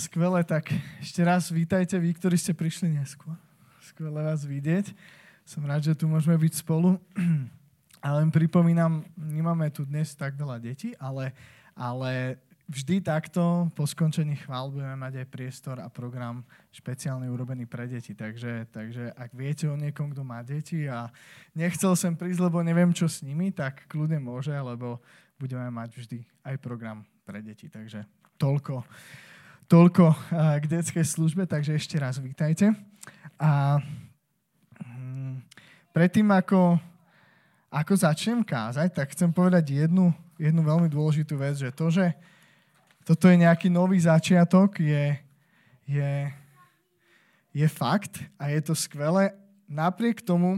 Skvelé, tak ešte raz vítajte vy, ktorí ste prišli neskôr. Skvelé vás vidieť. Som rád, že tu môžeme byť spolu. A len pripomínam, nemáme tu dnes tak veľa detí, ale vždy takto po skončení chvál budeme mať aj priestor a program špeciálne urobený pre deti. Takže ak viete o niekom, kto má deti a nechcel sem prísť, lebo neviem, čo s nimi, tak kľudne môže, lebo budeme mať vždy aj program pre deti. Takže toľko k detskej službe, takže ešte raz vítajte. A predtým, ako začnem kázať, tak chcem povedať jednu veľmi dôležitú vec, že toto je nejaký nový začiatok, je fakt a je to skvelé. Napriek tomu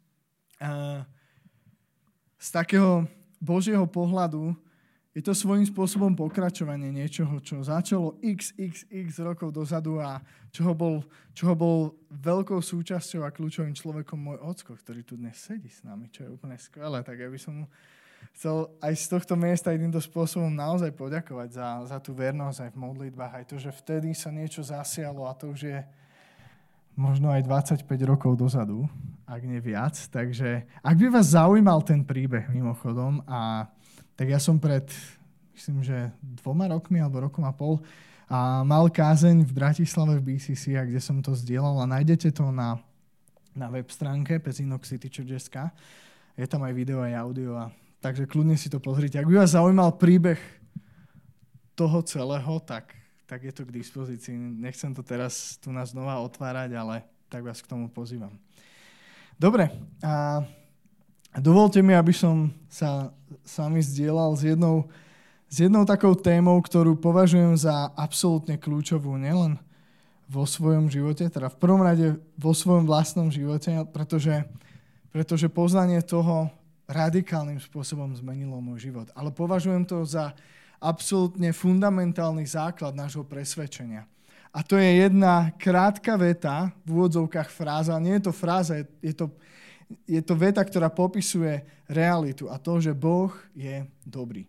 z takého Božieho pohľadu je to svojím spôsobom pokračovanie niečoho, čo začalo x rokov dozadu a čoho bol veľkou súčasťou a kľúčovým človekom môj ocko, ktorý tu dnes sedí s nami, čo je úplne skvelé. Tak ja by som mu chcel aj z tohto miesta aj týmto spôsobom naozaj poďakovať za tú vernosť aj v modlitbách, aj to, že vtedy sa niečo zasialo a to už je možno aj 25 rokov dozadu, ak nie viac. Takže ak by vás zaujímal ten príbeh mimochodom tak ja som myslím, že 2 rokmi alebo rokom a pol mal kázeň v Bratislave v BCC, kde som to zdieľal a nájdete to na web stránke pezinoxcitychurch.sk. Je tam aj video, aj audio, takže kľudne si to pozrite. Ak by vás zaujímal príbeh toho celého, tak je to k dispozícii. Nechcem to teraz tu nás znova otvárať, ale tak vás k tomu pozývam. Dobre, dovolte mi, aby som sa s vami zdieľal s jednou takou témou, ktorú považujem za absolútne kľúčovú, nielen vo svojom živote, teda v prvom rade vo svojom vlastnom živote, pretože poznanie toho radikálnym spôsobom zmenilo môj život. Ale považujem to za absolútne fundamentálny základ nášho presvedčenia. A to je jedna krátka veta, v úvodzovkách fráza, nie je to fráza, je to veta, ktorá popisuje realitu a to, že Boh je dobrý.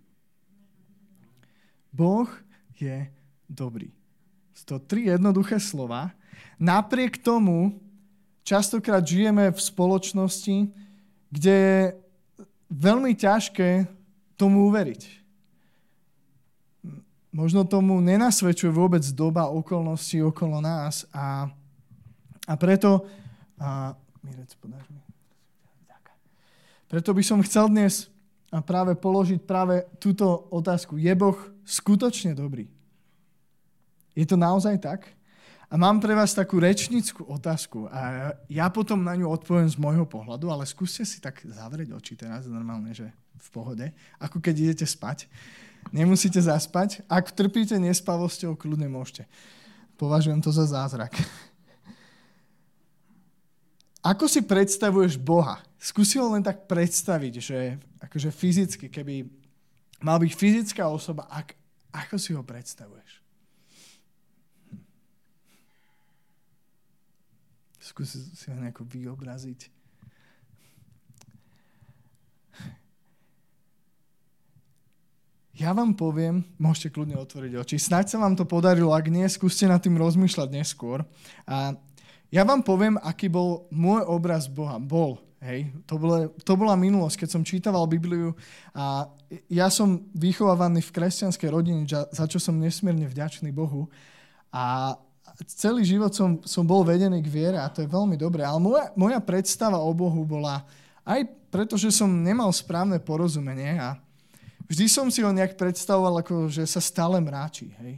Boh je dobrý. To 3 jednoduché slova. Napriek tomu častokrát žijeme v spoločnosti, kde je veľmi ťažké tomu uveriť. Možno tomu nenasvedčuje vôbec doba okolností okolo nás a preto Mirec, podáš mi? Preto by som chcel dnes práve položiť túto otázku. Je Boh skutočne dobrý? Je to naozaj tak? A mám pre vás takú rečnícku otázku a ja potom na ňu odpoviem z môjho pohľadu, ale skúste si tak zavrieť oči teraz, normálne, že v pohode, ako keď idete spať. Nemusíte zaspať. Ak trpíte nespavosťou, kľudne môžete. Považujem to za zázrak. Ako si predstavuješ Boha? Skúsi ho len tak predstaviť, že akože fyzicky, keby mal byť fyzická osoba, ako si ho predstavuješ? Skúsi si ho nejako vyobraziť. Ja vám poviem, môžete kľudne otvoriť oči, snáď sa vám to podarilo, ak nie, skúste nad tým rozmýšľať neskôr. Ja vám poviem, aký bol môj obraz Boha. Hej, to bola minulosť, keď som čítaval Bibliu a ja som vychovávaný v kresťanskej rodine, za čo som nesmierne vďačný Bohu a celý život som bol vedený k viere a to je veľmi dobré, ale moja predstava o Bohu bola aj preto, že som nemal správne porozumenie a vždy som si ho nejak predstavoval, ako že sa stále mráči, hej.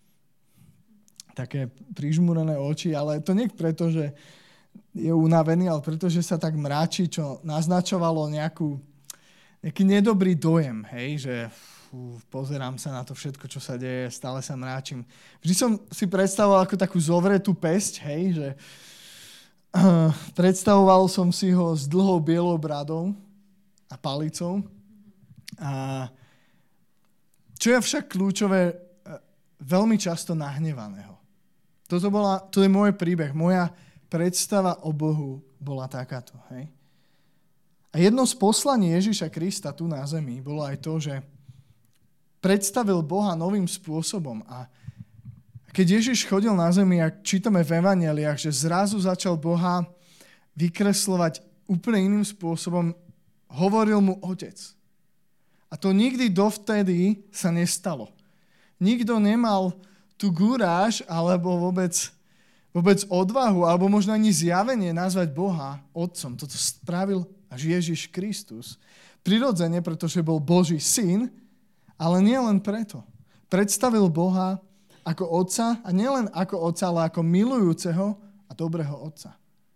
Také prižmúrené oči, ale to nie preto, že je unavený, ale preto, že sa tak mráči, čo naznačovalo nejaký nedobrý dojem, hej, že pozerám sa na to všetko, čo sa deje, stále sa mráčim. Vždy som si predstavoval ako takú zovretú pesť, hej, že predstavoval som si ho s dlhou bielou bradou a palicou. A čo je však kľúčové, veľmi často nahnevaného. To je môj príbeh. Moja predstava o Bohu bola takáto. Hej? A jedno z poslaní Ježiša Krista tu na zemi bolo aj to, že predstavil Boha novým spôsobom. A Keď Ježiš chodil na zemi, ak čítame v evanjeliách, že zrazu začal Boha vykresľovať úplne iným spôsobom, hovoril mu Otec. A to nikdy dovtedy sa nestalo. Nikto nemal tú guráž, alebo vôbec odvahu, alebo možno ani zjavenie nazvať Boha Otcom. Toto spravil až Ježiš Kristus. Prirodzene, pretože bol Boží syn, ale nie len preto. Predstavil Boha ako Otca, a nielen ako Otca, ale ako milujúceho a dobrého Otca.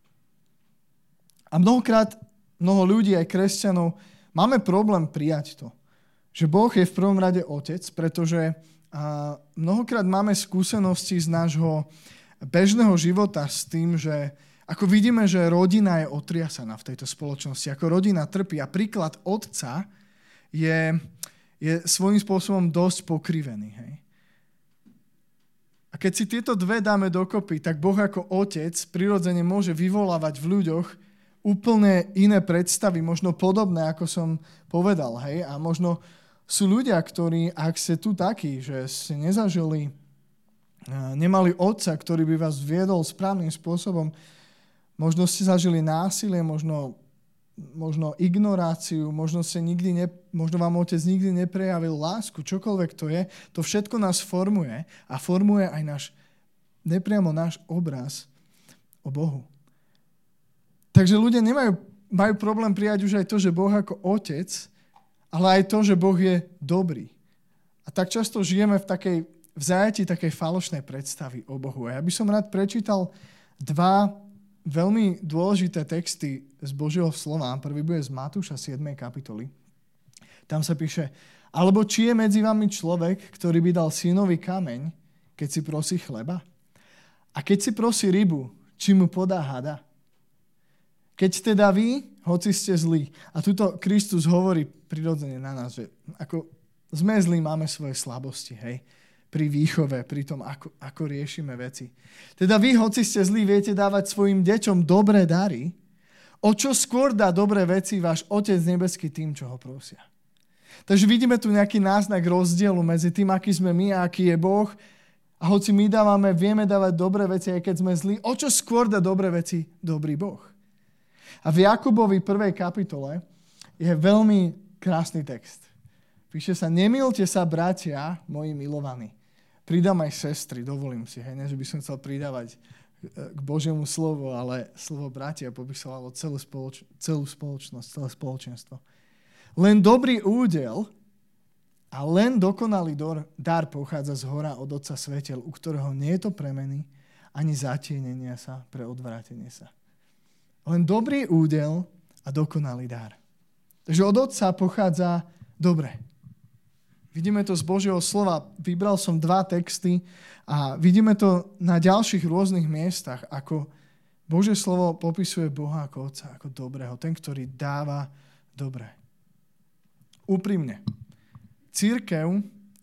A mnohokrát, mnoho ľudí, aj kresťanov, máme problém prijať to. Že Boh je v prvom rade Otec, pretože mnohokrát máme skúsenosti z nášho bežného života s tým, že ako vidíme, že rodina je otriasaná v tejto spoločnosti, ako rodina trpí. A príklad otca je svojím spôsobom dosť pokrivený. Hej? A keď si tieto dve dáme dokopy, tak Boh ako otec prirodzene môže vyvolávať v ľuďoch úplne iné predstavy, možno podobné, ako som povedal. Hej? A možno sú ľudia, ktorí, ak ste tu takí, že ste nezažili, nemali otca, ktorý by vás viedol správnym spôsobom, možno ste zažili násilie, možno ignoráciu, možno vám otec nikdy neprejavil lásku, čokoľvek to je, to všetko nás formuje a formuje aj nepriamo náš obraz o Bohu. Takže ľudia majú problém prijať už aj to, že Boh ako otec, ale aj to, že Boh je dobrý. A tak často žijeme v zajatí takej falošnej predstavy o Bohu. A ja by som rád prečítal dva veľmi dôležité texty z Božieho slova. Prvý bude z Matúša 7. kapitoly. Tam sa píše: alebo či je medzi vami človek, ktorý by dal synovi kameň, keď si prosí chleba? A keď si prosí rybu, či mu podá hada? Keď teda vy, hoci ste zlí, a tuto Kristus hovorí prirodzene na nás, že ako sme zlí, máme svoje slabosti, hej? Pri výchove, pri tom, ako riešime veci. Teda vy, hoci ste zlí, viete dávať svojim deťom dobré dary, o čo skôr dá dobré veci váš Otec nebeský tým, čo ho prosia. Takže vidíme tu nejaký náznak rozdielu medzi tým, aký sme my a aký je Boh. A hoci my vieme dávať dobré veci, aj keď sme zlí, o čo skôr dá dobré veci dobrý Boh. A v Jakubovi 1. kapitole je veľmi krásny text. Píše sa: nemilte sa, bratia, moji milovaní. Pridám aj sestry, dovolím si, hej, ne, že by som chcel pridávať k Božiemu slovu, ale slovo bratia popisovalo celú spoločnosť, celé spoločenstvo. Len dobrý údel a len dokonalý dar pochádza z hora od Otca svetiel, u ktorého nie je to premeny ani zatienenia sa pre odvrátenie sa. Len dobrý údel a dokonalý dar. Takže od Otca pochádza dobre. Vidíme to z Božieho slova. Vybral som 2 texty a vidíme to na ďalších rôznych miestach, ako Božie slovo popisuje Boha ako Otca, ako dobrého. Ten, ktorý dáva dobre. Úprimne. Cirkev,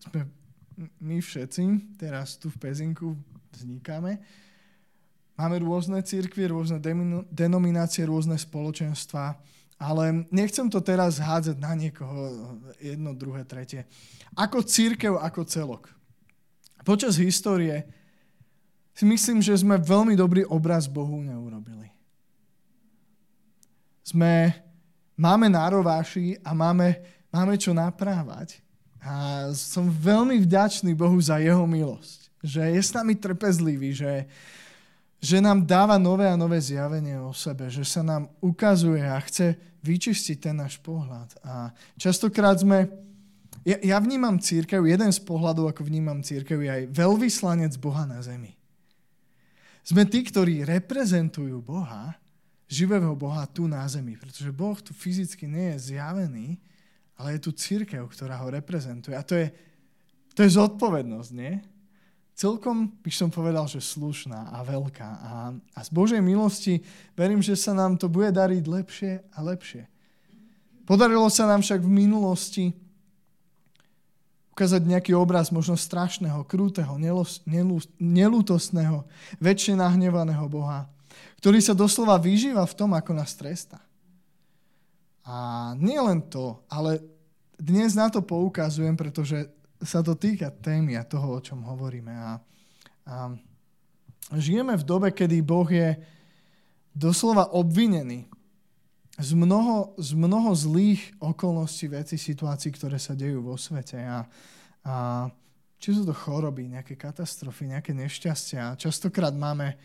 my všetci, teraz tu v Pezinku vznikáme, máme rôzne cirkvy, rôzne denominácie, rôzne spoločenstva, ale nechcem to teraz hádzať na niekoho, jedno, druhé, tretie. Ako cirkev, ako celok. Počas histórie si myslím, že sme veľmi dobrý obraz Bohu neurobili. Máme nárováši a máme čo naprávať. A som veľmi vďačný Bohu za jeho milosť. Že je s nami trpezlivý, že nám dáva nové a nové zjavenie o sebe, že sa nám ukazuje a chce vyčistiť ten náš pohľad. A častokrát ja vnímam cirkev, jeden z pohľadov, ako vnímam cirkev, je aj veľvyslanec Boha na zemi. Sme tí, ktorí reprezentujú Boha, živého Boha tu na zemi, pretože Boh tu fyzicky nie je zjavený, ale je tu cirkev, ktorá ho reprezentuje. A to je zodpovednosť, nie? Celkom by som povedal, že slušná a veľká. A z Božej milosti verím, že sa nám to bude dariť lepšie a lepšie. Podarilo sa nám však v minulosti ukázať nejaký obraz možno strašného, krúteho, nelútostného, väčšie nahnevaného Boha, ktorý sa doslova vyžíva v tom, ako nás trestá. A nie len to, ale dnes na to poukazujem, pretože sa to týka témy a toho, o čom hovoríme. A žijeme v dobe, kedy Boh je doslova obvinený z mnoho zlých okolností, vecí, situácií, ktoré sa dejú vo svete. A či sú to choroby, nejaké katastrofy, nejaké nešťastia. Častokrát máme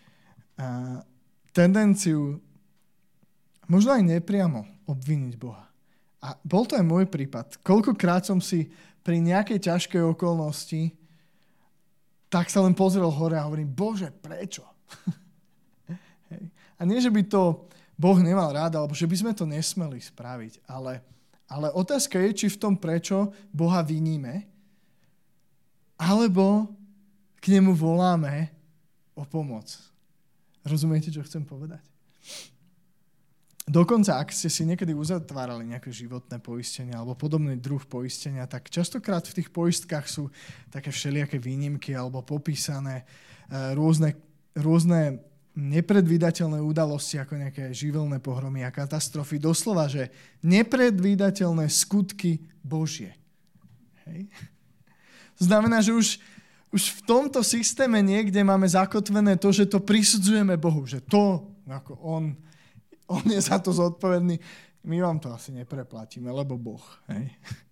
tendenciu možno aj nepriamo obviniť Boha. A bol to aj môj prípad. Koľkokrát som si pri nejakej ťažkej okolnosti tak sa len pozrel hore a hovorím, Bože, prečo? Hej. A nie, že by to Boh nemal rád, alebo že by sme to nesmeli spraviť, ale otázka je, či v tom prečo Boha viníme, alebo k nemu voláme o pomoc. Rozumiete, čo chcem povedať? Dokonca, ak ste si niekedy uzatvárali nejaké životné poistenie alebo podobný druh poistenia, tak častokrát v tých poistkách sú také všelijaké výnimky alebo popísané rôzne nepredvídateľné udalosti, ako nejaké živelné pohromy a katastrofy. Doslova, že nepredvídateľné skutky Božie. Hej. Znamená, že už v tomto systéme niekde máme zakotvené to, že to prisudzujeme Bohu, že to, ako on je za to zodpovedný, my vám to asi nepreplatíme, lebo Boh. Hej.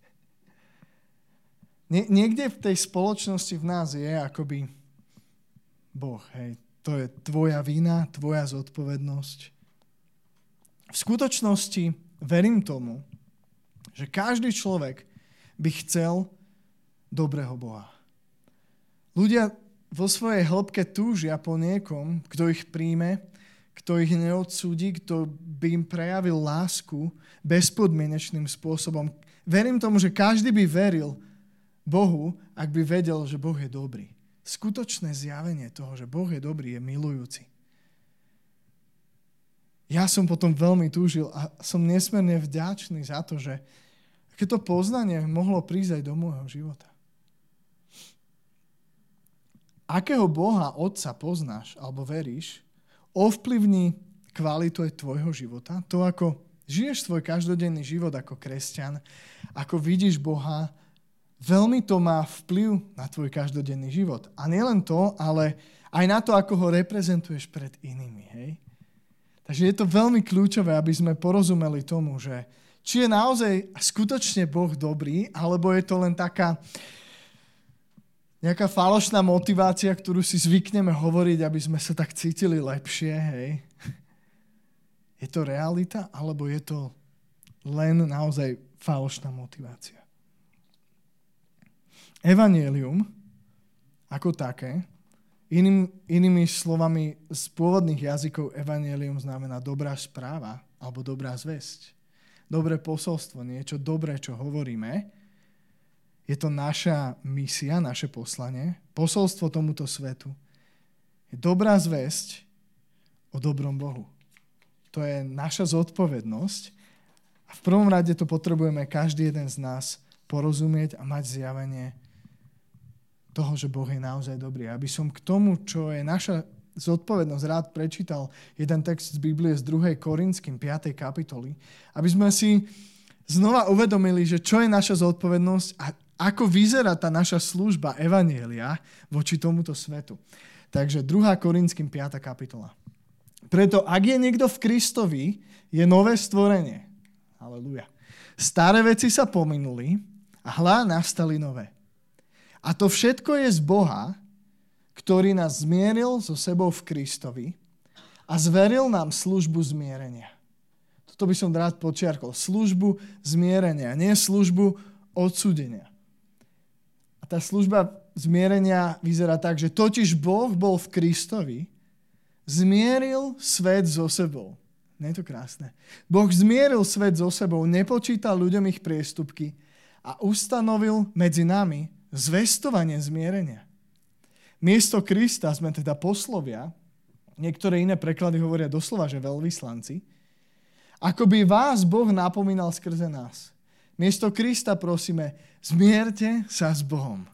Niekde v tej spoločnosti v nás je akoby Boh, hej. To je tvoja vina, tvoja zodpovednosť. V skutočnosti verím tomu, že každý človek by chcel dobrého Boha. Ľudia vo svojej hĺbke túžia po niekom, kto ich príjme, kto ich neodsúdi, kto by im prejavil lásku bezpodmienečným spôsobom. Verím tomu, že každý by veril Bohu, ak by vedel, že Boh je dobrý. Skutočné zjavenie toho, že Boh je dobrý, je milujúci. Ja som potom veľmi túžil a som nesmierne vďačný za to, že keď to poznanie mohlo prísť aj do môjho života. Akého Boha Otca poznáš alebo veríš, ovplyvní kvalitu aj tvojho života. To, ako žiješ svoj každodenný život ako kresťan, ako vidíš Boha, veľmi to má vplyv na tvoj každodenný život. A nielen to, ale aj na to, ako ho reprezentuješ pred inými. Hej? Takže je to veľmi kľúčové, aby sme porozumeli tomu, že či je naozaj skutočne Boh dobrý, alebo je to len taká nejaká falošná motivácia, ktorú si zvykneme hovoriť, aby sme sa tak cítili lepšie. Hej? Je to realita, alebo je to len naozaj falošná motivácia? Evanjelium ako také, inými slovami z pôvodných jazykov evanjelium znamená dobrá správa alebo dobrá zvesť. Dobré posolstvo, niečo dobré, čo hovoríme. Je to naša misia, naše poslanie, posolstvo tomuto svetu. Je dobrá zvesť o dobrom Bohu. To je naša zodpovednosť a v prvom rade to potrebujeme každý jeden z nás porozumieť a mať zjavenie toho, že Boh je naozaj dobrý. Aby som k tomu, čo je naša zodpovednosť, rád prečítal jeden text z Biblie z 2. Korinským 5. kapitoly, aby sme si znova uvedomili, že čo je naša zodpovednosť a ako vyzerá tá naša služba evanjelia voči tomuto svetu. Takže 2. Korinským 5. kapitola. Preto, ak je niekto v Kristovi, je nové stvorenie. Halelúja. Staré veci sa pominuli a hľa nastali nové. A to všetko je z Boha, ktorý nás zmieril so sebou v Kristovi a zveril nám službu zmierenia. Toto by som rád podčiarkol. Službu zmierenia, nie službu odsúdenia. A tá služba zmierenia vyzerá tak, že totiž Boh bol v Kristovi, zmieril svet so sebou. Nie je to krásne? Boh zmieril svet so sebou, nepočítal ľuďom ich priestupky a ustanovil medzi nami zvestovanie zmierenia. Miesto Krista sme teda poslovia, niektoré iné preklady hovoria doslova, že veľvyslanci, ako by vás Boh napomínal skrze nás. Miesto Krista prosíme, zmierte sa s Bohom.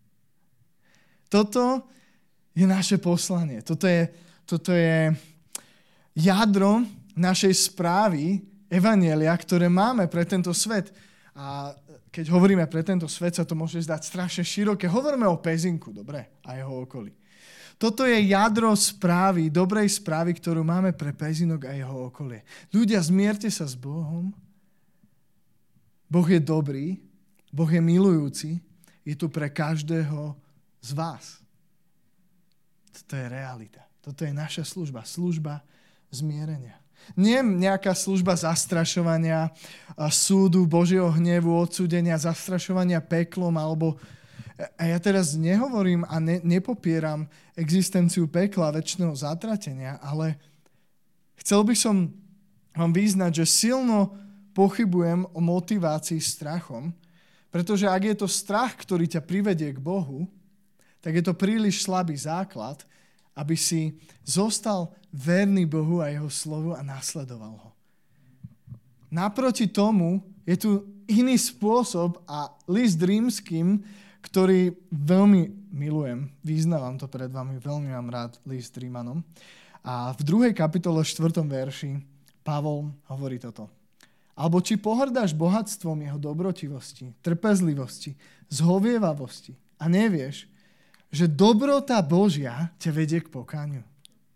Toto je naše poslanie. Toto je jadro našej správy evanjelia, ktoré máme pre tento svet. A keď hovoríme pre tento svet, sa to môže zdať strašne široké. Hovoríme o Pezinku, dobre, a jeho okolí. Toto je jadro správy, dobrej správy, ktorú máme pre Pezinok a jeho okolie. Ľudia, zmierte sa s Bohom. Boh je dobrý, Boh je milujúci, je tu pre každého z vás. Toto je realita. Toto je naša služba. Služba zmierenia. Nie nejaká služba zastrašovania, súdu, Božieho hnevu, odsúdenia, zastrašovania peklom, alebo... A ja teraz nehovorím a nepopieram existenciu pekla a večného zatratenia, ale chcel by som vám vyznať, že silno pochybujem o motivácii strachom, pretože ak je to strach, ktorý ťa privedie k Bohu, tak je to príliš slabý základ, aby si zostal verný Bohu a jeho slovu a nasledoval ho. Naproti tomu je tu iný spôsob a list Rímskym, ktorý veľmi milujem, vyznávam to pred vami, veľmi mám rád list Rímanom. A v 2. kapitole 4. verši Pavol hovorí toto. Alebo či pohrdáš bohatstvom jeho dobrotivosti, trpezlivosti, zhovievavosti a nevieš, že dobrota Božia ťa vedie k pokániu.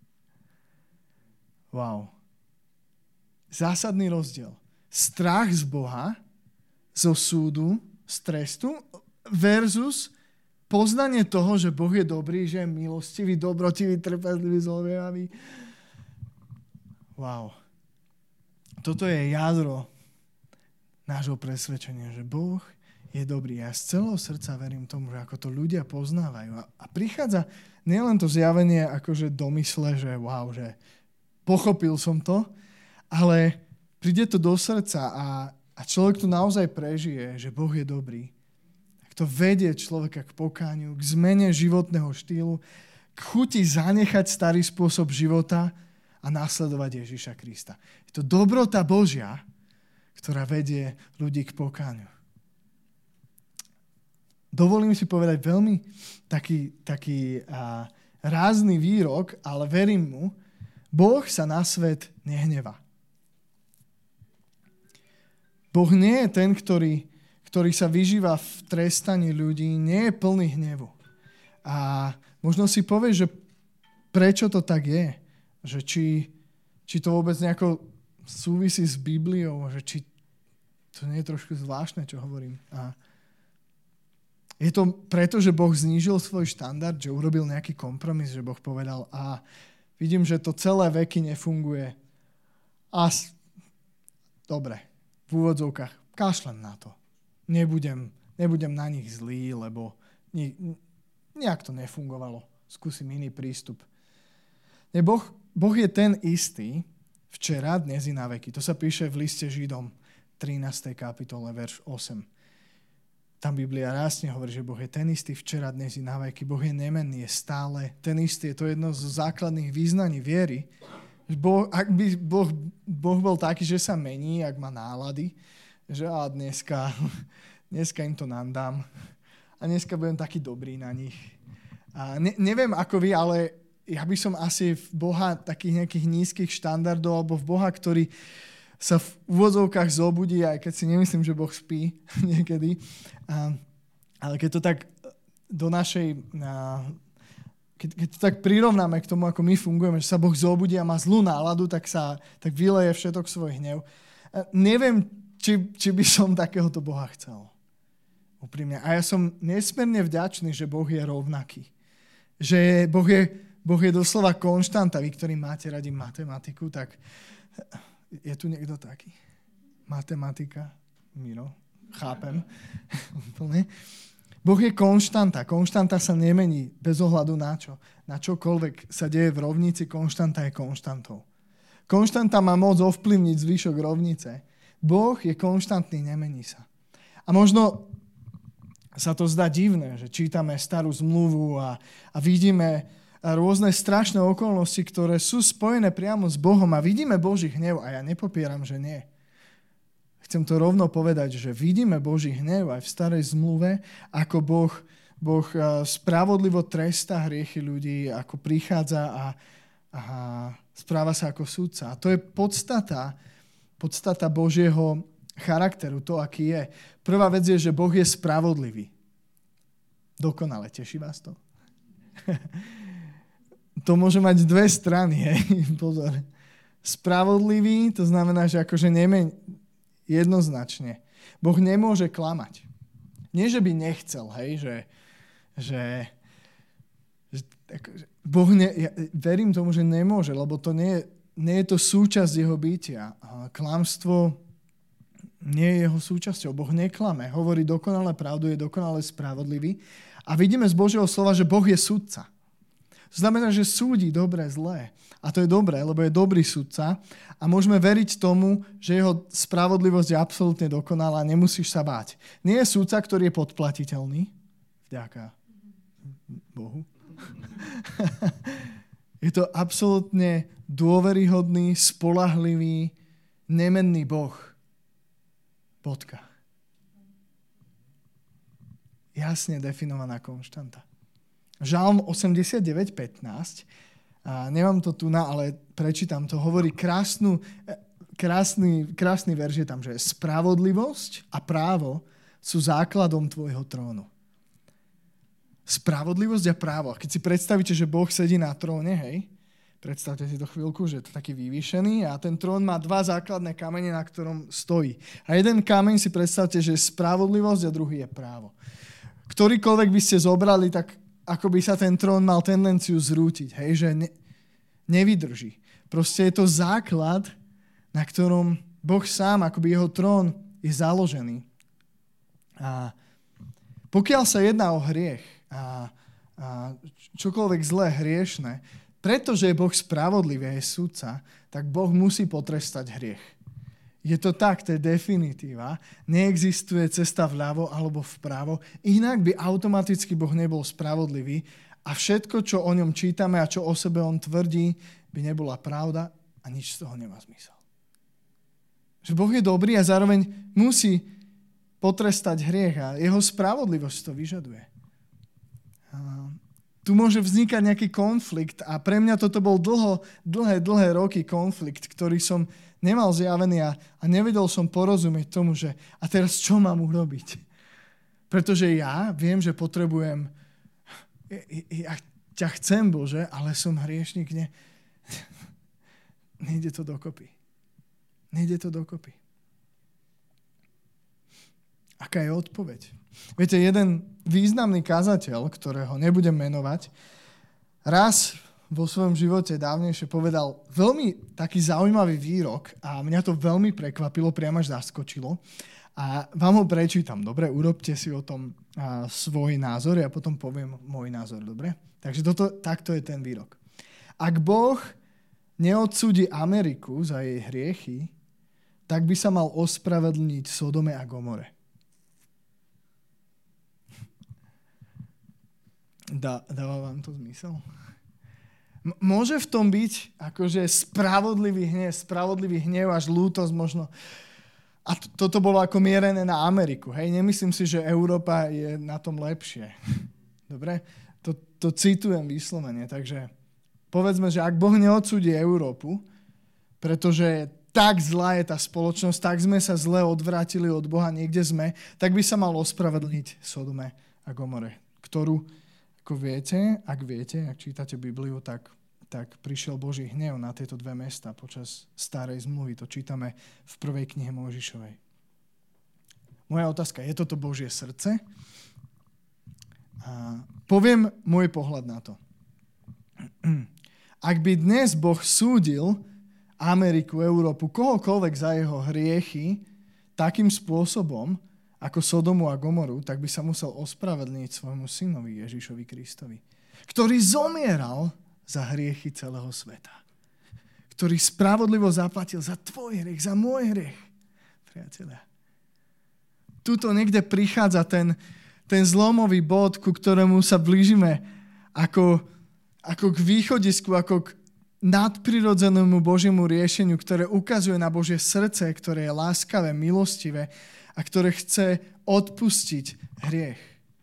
Wow. Zásadný rozdiel. Strach z Boha, zo súdu, z trestu versus poznanie toho, že Boh je dobrý, že je milostivý, dobrotivý, trpezlivý, zhovievavý. Wow. Toto je jadro nášho presvedčenia, že Boh je dobrý. Ja z celého srdca verím tomu, že ako to ľudia poznávajú. A prichádza nielen to zjavenie akože domysle, že wow, že pochopil som to, ale príde to do srdca a človek to naozaj prežije, že Boh je dobrý. To vedie človeka k pokániu, k zmene životného štýlu, k chuti zanechať starý spôsob života a nasledovať Ježiša Krista. Je to dobrota Božia, ktorá vedie ľudí k pokániu. Dovolím si povedať veľmi taký rázny výrok, ale verím mu, Boh sa na svet nehnevá. Boh nie je ten, ktorý sa vyžíva v trestaní ľudí, nie je plný hnevu. A možno si povieš, že prečo to tak je. Že či to vôbec nejako súvisí s Bibliou, že či to nie je trošku zvláštne, čo hovorím. A je to preto, že Boh znížil svoj štandard, že urobil nejaký kompromis, že Boh povedal a vidím, že to celé veky nefunguje. Dobre, v úvodzovkách, kašlem na to. Nebudem na nich zlý, lebo nejak to nefungovalo. Skúsim iný prístup. Boh je ten istý včera, dnes i na veky. To sa píše v liste Židom 13. kapitole, verš 8. Tam Biblia jasne hovorí, že Boh je ten istý včera, dnes i na veky. Boh je nemenný, je stále ten istý. Je to jedno z základných význaní viery. Ak by Boh bol taký, že sa mení, ak má nálady, že dneska im to nandám a dneska budem taký dobrý na nich. A neviem ako vy, ale ja by som asi v Boha takých nejakých nízkych štandardov alebo v Boha, ktorý sa v úvodzovkách zobudí, aj keď si nemyslím, že Boh spí niekedy. Ale keď to tak do našej... Keď to tak prirovnáme k tomu, ako my fungujeme, že sa Boh zobudí a má zlú náladu, tak vyleje všetok svoj hnev. Neviem, či by som takéhoto Boha chcel. Úprimne. A ja som nesmierne vďačný, že Boh je rovnaký. Že Boh je doslova konštanta. Vy, ktorí máte radi matematiku, tak je tu niekto taký? Matematika? Miro? Chápem. Boh je konštanta. Konštanta sa nemení bez ohľadu na čo. Na čokoľvek sa deje v rovnici, konštanta je konštantou. Konštanta má moc ovplyvniť zvyšok rovnice. Boh je konštantný, nemení sa. A možno sa to zdá divné, že čítame starú zmluvu a vidíme rôzne strašné okolnosti, ktoré sú spojené priamo s Bohom a vidíme Boží hnev a ja nepopieram, že nie. Chcem to rovno povedať, že vidíme Boží hnev aj v starej zmluve, ako Boh spravodlivo trestá hriechy ľudí, ako prichádza a správa sa ako sudca. A to je podstata Božieho charakteru, to, aký je. Prvá vec je, že Boh je spravodlivý. Dokonale. Teší vás to? to môže mať dve strany, hej, pozor. Spravodlivý, to znamená, že akože jednoznačne. Boh nemôže klamať. Nie, že by nechcel, hej, že Boh ja verím tomu, že nemôže, lebo to nie je to súčasť jeho bytia. Klamstvo nie je jeho súčasťou. Boh neklame, hovorí dokonale pravdu, je dokonale spravodlivý. A vidíme z Božieho slova, že Boh je sudca. To znamená, že súdi dobre, zlé. A to je dobré, lebo je dobrý sudca. A môžeme veriť tomu, že jeho spravodlivosť je absolútne dokonalá, nemusíš sa báť. Nie je sudca, ktorý je podplatiteľný. Vďaka Bohu. Je to absolútne dôveryhodný, spoľahlivý, nemenný Boh. Bodka. Jasne definovaná konštanta. Žalm 89.15, nemám to tu ale prečítam to, hovorí krásny verš je tam, že spravodlivosť a právo sú základom tvojho trónu. Spravodlivosť a právo. A keď si predstavíte, že Boh sedí na tróne, hej, predstavte si to chvíľku, že je to taký vyvýšený a ten trón má dva základné kamene, na ktorom stojí. A jeden kameň si predstavte, že je spravodlivosť a druhý je právo. Ktorýkoľvek by ste zobrali, tak ako by sa ten trón mal tendenciu zrútiť, hej, že nevydrží. Proste je to základ, na ktorom Boh sám, akoby jeho trón je založený. A pokiaľ sa jedná o hriech a čokoľvek zlé, hriešne, pretože je Boh spravodlivý a je sudca, tak Boh musí potrestať hriech. Je to tak, to je definitíva. Neexistuje cesta vľavo alebo vpravo. Inak by automaticky Boh nebol spravodlivý a všetko, čo o ňom čítame a čo o sebe on tvrdí, by nebola pravda a nič z toho nemá zmysel. Že Boh je dobrý a zároveň musí potrestať hriech a jeho spravodlivosť to vyžaduje. Tu môže vznikať nejaký konflikt a pre mňa toto bol dlhé roky konflikt, ktorý som nemal zjavený a nevedel som porozumieť tomu, že a teraz čo mám urobiť? Pretože ja viem, že potrebujem, ja ťa chcem, Bože, ale som hriešnik, nejde to dokopy. Nejde to dokopy. Aká je odpoveď? Viete, jeden významný kazateľ, ktorého nebudem menovať, raz vo svojom živote dávnejšie povedal veľmi taký zaujímavý výrok a mňa to veľmi prekvapilo, priam až zaskočilo. A vám ho prečítam, dobre? Urobte si o tom svoj názor, ja potom poviem môj názor, dobre? Takže takto je ten výrok. Ak Boh neodsúdi Ameriku za jej hriechy, tak by sa mal ospravedlniť Sodome a Gomore. Dáva vám to zmysel? Môže v tom byť akože spravodlivý hnev až lútosť možno. A toto bolo ako mierené na Ameriku. Hej? Nemyslím si, že Európa je na tom lepšie. Dobre? To citujem vyslovene. Takže povedzme, že ak Boh neodsúdi Európu, pretože tak zlá je tá spoločnosť, tak sme sa zle odvrátili od Boha, niekde sme, tak by sa mal ospravedlniť Sodome a Gomore, ktorú, ako viete, ak čítate Bibliu, tak prišiel Boží hnev na tieto dve mestá počas starej zmluvy. To čítame v prvej knihe Mojžišovej. Moja otázka, je toto Božie srdce? A poviem môj pohľad na to. Ak by dnes Boh súdil Ameriku, Európu, kohokoľvek za jeho hriechy takým spôsobom, ako Sodomu a Gomoru, tak by sa musel ospravedlniť svojmu synovi Ježišovi Kristovi, ktorý zomieral za hriechy celého sveta. Ktorý spravodlivo zaplatil za tvoj hriech, za môj hriech. Priatelia. Tuto niekde prichádza ten zlomový bod, ku ktorému sa blížime ako k východisku, ako k nadprirodzenému Božiemu riešeniu, ktoré ukazuje na Božie srdce, ktoré je láskavé, milostivé a ktoré chce odpustiť hriech.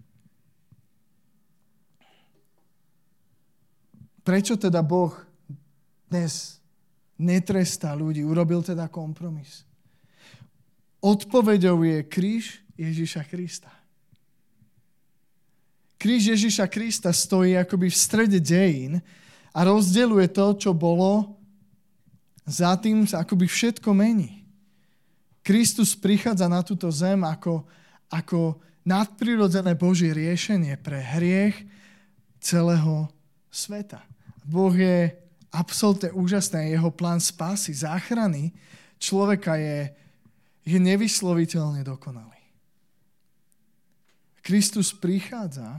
Prečo teda Boh dnes netrestá ľudí? Urobil teda kompromis. Odpoveďou je kríž Ježiša Krista. Kríž Ježiša Krista stojí akoby v strede dejín a rozdeľuje to, čo bolo, za tým sa akoby všetko mení. Kristus prichádza na túto zem ako nadprirodzené Božie riešenie pre hriech celého sveta. Boh je absolútne úžasný, jeho plán spásy, záchrany človeka je nevysloviteľne dokonalý. Kristus prichádza,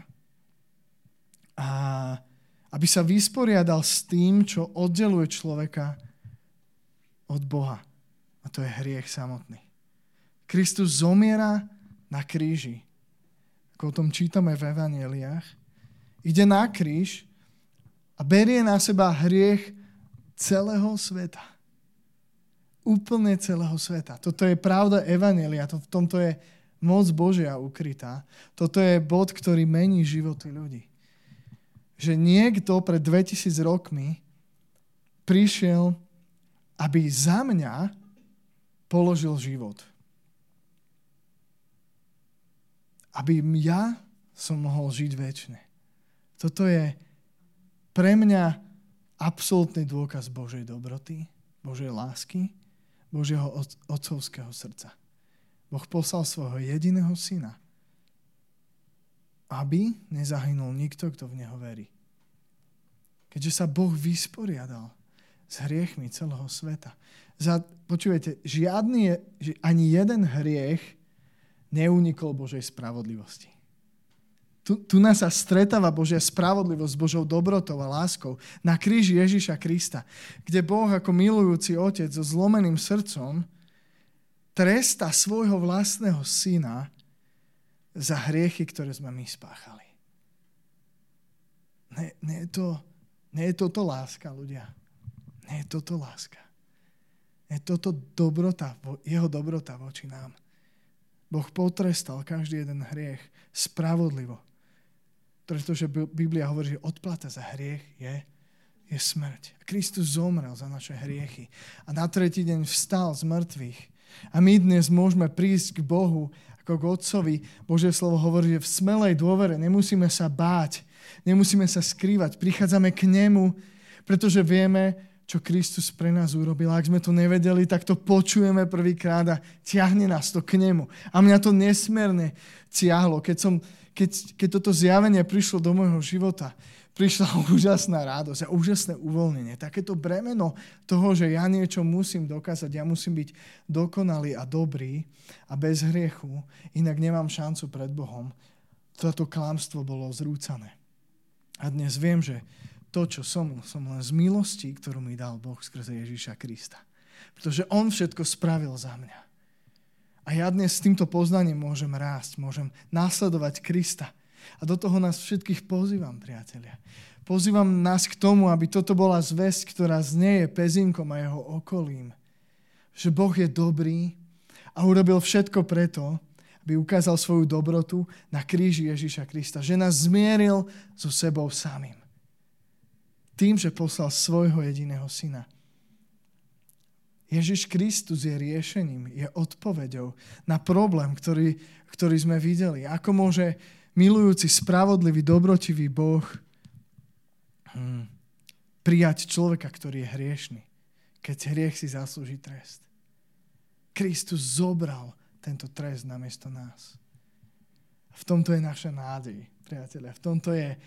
aby sa vysporiadal s tým, čo oddeluje človeka od Boha. A to je hriech samotný. Kristus zomiera na kríži. Ako o tom čítame v evanjeliách. Ide na kríž a berie na seba hriech celého sveta. Úplne celého sveta. Toto je pravda evanjelia. V tomto je moc Božia ukrytá. Toto je bod, ktorý mení životy ľudí. Že niekto pred 2000 rokmi prišiel, aby za mňa položil život. Aby ja som mohol žiť večne. Toto je pre mňa absolútny dôkaz Božej dobroty, Božej lásky, Božieho otcovského srdca. Boh poslal svojho jediného syna, aby nezahynul nikto, kto v neho verí. Keďže sa Boh vysporiadal s hriechmi celého sveta. Počujete, ani jeden hriech neunikol Božej spravodlivosti. Tu nás sa stretáva Božia spravodlivosť s Božou dobrotou a láskou na kríži Ježiša Krista, kde Boh ako milujúci otec so zlomeným srdcom trestá svojho vlastného syna za hriechy, ktoré sme my spáchali. Nie je toto láska, ľudia. Nie je toto láska. Je toto dobrota, jeho dobrota voči nám. Boh potrestal každý jeden hriech spravodlivo. Pretože Biblia hovorí, že odplata za hriech je smrť. Kristus zomrel za naše hriechy a na tretí deň vstal z mŕtvych. A my dnes môžeme prísť k Bohu ako k Otcovi. Božie slovo hovorí, že v smelej dôvere nemusíme sa báť, nemusíme sa skrývať. Prichádzame k nemu, pretože vieme, čo Kristus pre nás urobil. Ak sme to nevedeli, tak to počujeme prvýkrát a ťahne nás to k nemu. A mňa to nesmierne ťahlo. Keď toto zjavenie prišlo do môjho života, prišla úžasná radosť a úžasné uvoľnenie. Takéto bremeno toho, že ja niečo musím dokázať, ja musím byť dokonalý a dobrý a bez hriechu, inak nemám šancu pred Bohom. Toto klamstvo bolo zrúcané. A dnes viem, že to, čo som len z milosti, ktorú mi dal Boh skrze Ježiša Krista. Pretože on všetko spravil za mňa. A ja dnes s týmto poznaním môžem rásť, môžem nasledovať Krista. A do toho nás všetkých pozývam, priatelia. Pozývam nás k tomu, aby toto bola zvesť, ktorá znieje Pezinkom a jeho okolím. Že Boh je dobrý a urobil všetko preto, aby ukázal svoju dobrotu na kríži Ježiša Krista. Že nás zmieril so sebou samým. Tým, že poslal svojho jediného syna. Ježiš Kristus je riešením, je odpoveďou na problém, ktorý sme videli. Ako môže milujúci, spravodlivý, dobrotivý Boh prijať človeka, ktorý je hriešny, keď hriech si zaslúži trest. Kristus zobral tento trest namiesto nás. V tomto je naša nádej, priatelia. V tomto je...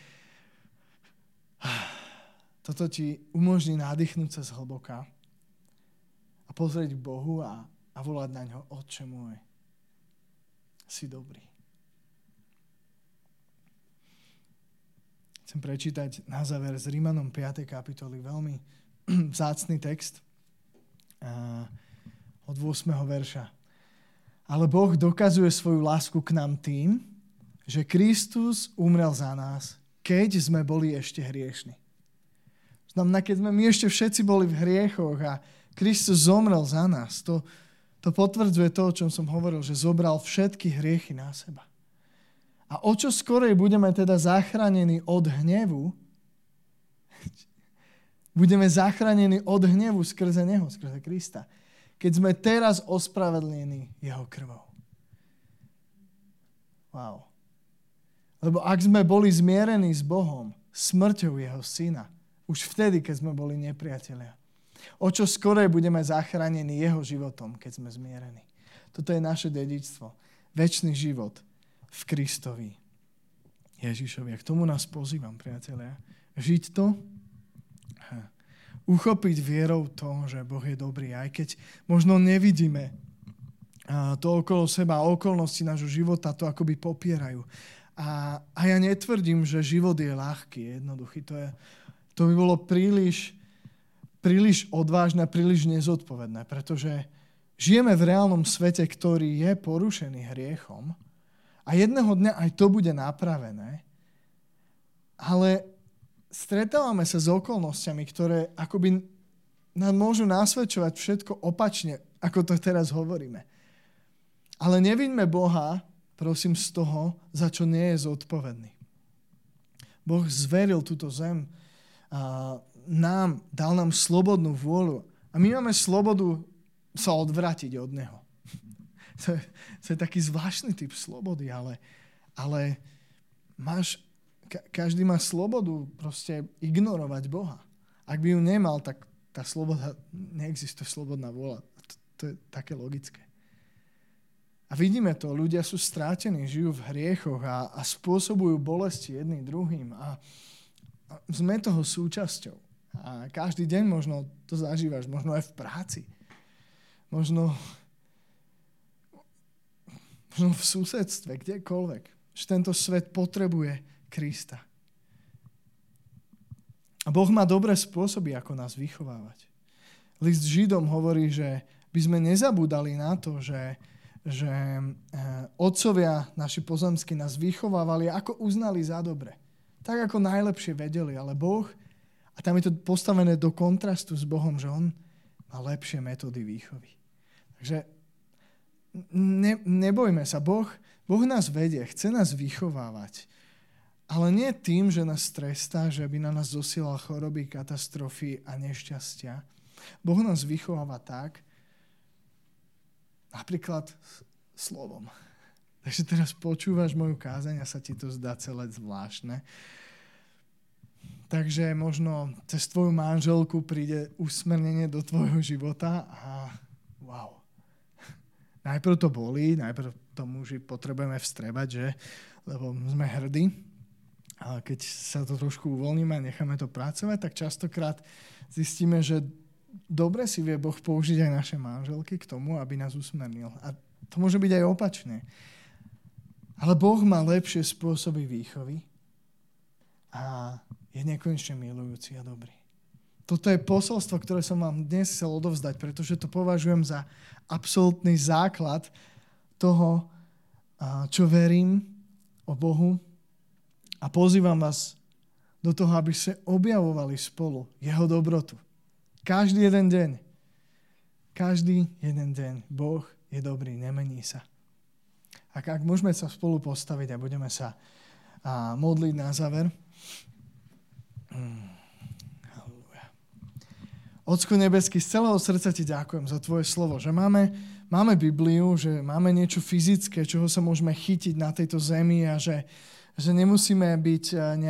Toto ti umožní nádychnúť sa zhlboka a pozrieť k Bohu a volať na ňo: Otče môj, si dobrý. Chcem prečítať na záver z Rímanom 5. kapitoly veľmi vzácny text od 8. verša. Ale Boh dokazuje svoju lásku k nám tým, že Kristus umrel za nás, keď sme boli ešte hriešni. Znamená, keď sme my ešte všetci boli v hriechoch a Kristus zomrel za nás, to potvrdzuje to, o čom som hovoril, že zobral všetky hriechy na seba. A o čo skorej budeme teda zachránení od hnevu, budeme zachránení od hnevu skrze Neho, skrze Krista, keď sme teraz ospravedlnení Jeho krvou. Wow. Lebo ak sme boli zmierení s Bohom smrťou Jeho syna, Už vtedy, keď sme boli nepriatelia. O čo skorej budeme zachránení jeho životom, keď sme zmierení. Toto je naše dedičstvo. Večný život v Kristovi Ježišovi. A k tomu nás pozývam, priatelia. Žiť to, uchopiť vierou to, že Boh je dobrý. Aj keď možno nevidíme to okolo seba, okolnosti nášho života to akoby popierajú. A ja netvrdím, že život je ľahký, jednoduchý. To by bolo príliš odvážne, príliš nezodpovedné, pretože žijeme v reálnom svete, ktorý je porušený hriechom a jedného dňa aj to bude napravené, ale stretávame sa s okolnostiami, ktoré akoby nám môžu nasvedčovať všetko opačne, ako to teraz hovoríme. Ale neviňme Boha, prosím, z toho, za čo nie je zodpovedný. Boh zveril túto zem nám, dal nám slobodnú vôľu a my máme slobodu sa odvrátiť od Neho. To je taký zvláštny typ slobody, ale každý má slobodu proste ignorovať Boha. Ak by ju nemal, tak tá sloboda, neexistuje slobodná vôľa. To je také logické. A vidíme to, ľudia sú strátení, žijú v hriechoch a spôsobujú bolesti jedným druhým a sme toho súčasťou. A každý deň možno to zažívaš, možno aj v práci. Možno v susedstve, kdekoľvek. Že tento svet potrebuje Krista. A Boh má dobré spôsoby, ako nás vychovávať. List Židom hovorí, že by sme nezabúdali na to, že otcovia naši pozemskí nás vychovávali, ako uznali za dobre. Tak, ako najlepšie vedeli, ale Boh, a tam je to postavené do kontrastu s Bohom, že on má lepšie metódy výchovy. Takže nebojme sa, Boh nás vedie, chce nás vychovávať. Ale nie tým, že nás trestá, že by na nás zosielal choroby, katastrofy a nešťastia. Boh nás vychováva tak, napríklad slovom. Takže teraz počúvaš moju kázeň a sa ti to zdá celé zvláštne. Takže možno cez tvoju manželku príde usmernenie do tvojho života a wow. Najprv to bolí, najprv to muži potrebujeme vstrebať, že? Lebo sme hrdí. Ale keď sa to trošku uvoľníme a necháme to pracovať, tak častokrát zistíme, že dobre si vie Boh použiť aj naše manželky k tomu, aby nás usmernil. A to môže byť aj opačne. Ale Boh má lepšie spôsoby výchovy a je nekonečne milujúci a dobrý. Toto je posolstvo, ktoré som vám dnes chcel odovzdať, pretože to považujem za absolútny základ toho, čo verím o Bohu. A pozývam vás do toho, aby ste objavovali spolu jeho dobrotu. Každý jeden deň. Každý jeden deň. Boh je dobrý, nemení sa. Ak môžeme sa spolu postaviť a budeme sa modliť na záver. Halleluja. Ocko nebeský, z celého srdca ti ďakujem za tvoje slovo, že máme Bibliu, že máme niečo fyzické, čoho sa môžeme chytiť na tejto zemi a že nemusíme byť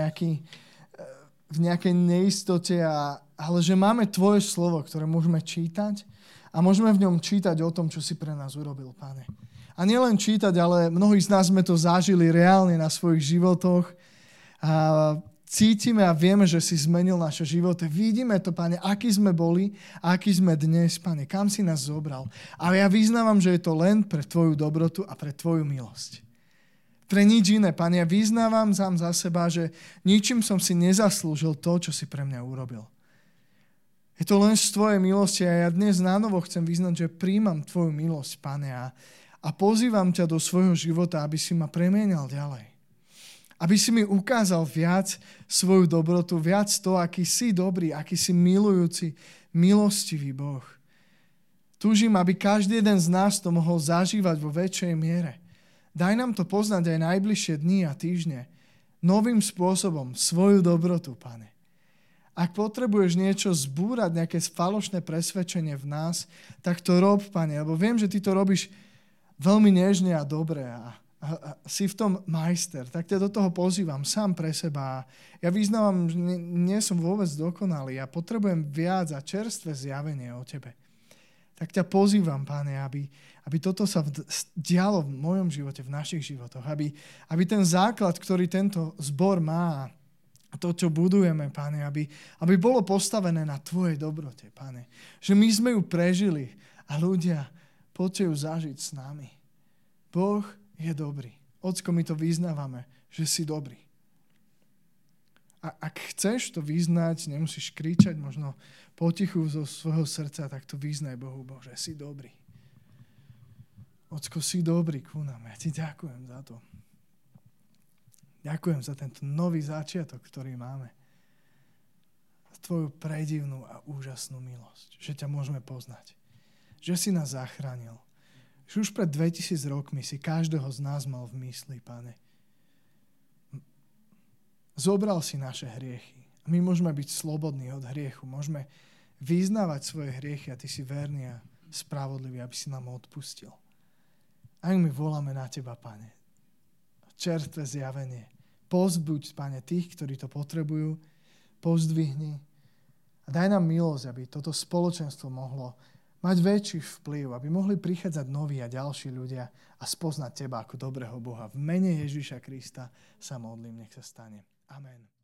v nejakej neistote, ale že máme tvoje slovo, ktoré môžeme čítať a môžeme v ňom čítať o tom, čo si pre nás urobil, Pane. A nielen čítať, ale mnohí z nás sme to zažili reálne na svojich životoch a cítime a vieme, že si zmenil naše životy. Vidíme to, Pane, akí sme boli a akí sme dnes, Pane, kam si nás zobral. A ja vyznávam, že je to len pre tvoju dobrotu a pre tvoju milosť. Pre nič iné, Pane, ja vyznávam sám za seba, že ničím som si nezaslúžil to, čo si pre mňa urobil. Je to len z tvojej milosti a ja dnes nánovo chcem vyznať, že príjmam tvoju milosť, Pane, a pozývam ťa do svojho života, aby si ma premienal ďalej. Aby si mi ukázal viac svoju dobrotu, viac to, aký si dobrý, aký si milujúci, milostivý Boh. Túžim, aby každý jeden z nás to mohol zažívať vo väčšej miere. Daj nám to poznať aj najbližšie dni a týždne. Novým spôsobom, svoju dobrotu, Pane. Ak potrebuješ niečo zbúrať, nejaké falošné presvedčenie v nás, tak to rob, Pane, lebo viem, že ty to robíš veľmi nežne a dobre a si v tom majster, tak ťa do toho pozývam sám pre seba. Ja vyznávam, že nie som vôbec dokonalý a potrebujem viac a čerstvé zjavenie o tebe. Tak ťa pozývam, Pane, aby toto sa dialo v mojom živote, v našich životoch. Aby ten základ, ktorý tento zbor má, to, čo budujeme, Pane, aby bolo postavené na Tvojej dobrote, Pane. Že my sme ju prežili a ľudia, poďte ju zažiť s nami. Boh je dobrý. Ocko, my to vyznávame, že si dobrý. A ak chceš to vyznať, nemusíš kričať, možno potichu zo svojho srdca, tak to vyznaj Bohu, Bože, si dobrý. Ocko, si dobrý ku nám. Ja ti ďakujem za to. Ďakujem za tento nový začiatok, ktorý máme. Za tvoju predivnú a úžasnú milosť, že ťa môžeme poznať. Že si nás zachránil. Že už pred 2000 rokmi si každého z nás mal v mysli, Pane. Zobral si naše hriechy. A my môžeme byť slobodní od hriechu. Môžeme vyznávať svoje hriechy a ty si verný a spravodlivý, aby si nám odpustil. A my voláme na teba, Pane. Čerstvé zjavenie. Povzbuď, Pane, tých, ktorí to potrebujú. Pozdvihni. A daj nám milosť, aby toto spoločenstvo mohlo mať väčší vplyv, aby mohli prichádzať noví a ďalší ľudia a spoznať teba ako dobrého Boha. V mene Ježiša Krista sa modlím, nech sa stane. Amen.